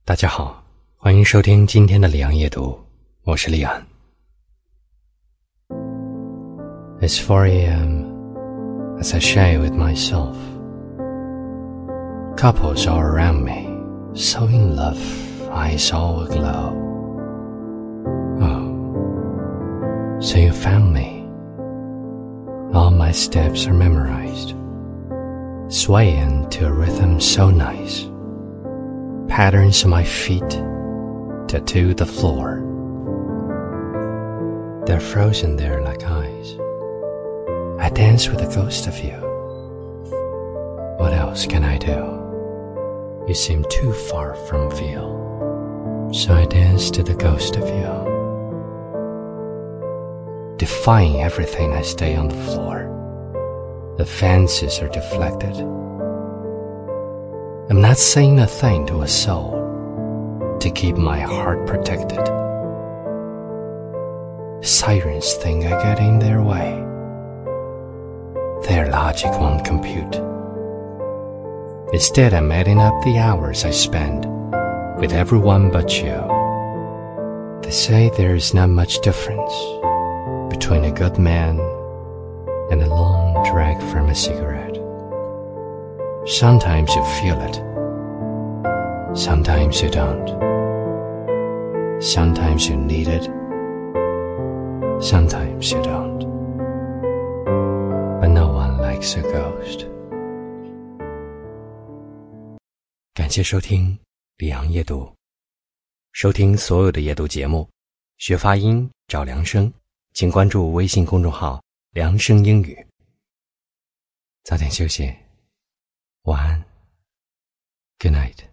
大家好，欢迎收听今天的里昂夜读，我是里昂。It's 4 a.m. as I share with myself. Couples all around me, so in love, eyes all aglow. Oh, so you found me. All my steps are memorized, swaying to a rhythm so nice.Patterns on my feet tattoo the floor. They're frozen there like ice. I dance with the ghost of you. What else can I do? You seem too far from veal, so I dance to the ghost of you. Defying everything, I stay on the floor. The fences are deflected.I'm not saying a thing to a soul to keep my heart protected. Sirens think I get in their way. Their logic won't compute. Instead, I'm adding up the hours I spend with everyone but you. They say there is not much difference between a good man and a long drag from a cigarette.Sometimes you feel it. Sometimes you don't. Sometimes you need it. Sometimes you don't. But no one likes a ghost. 感谢收听里昂夜读。收听所有的夜读节目，学发音，找梁生，请关注微信公众号梁生英语。早点休息。晚安 Good night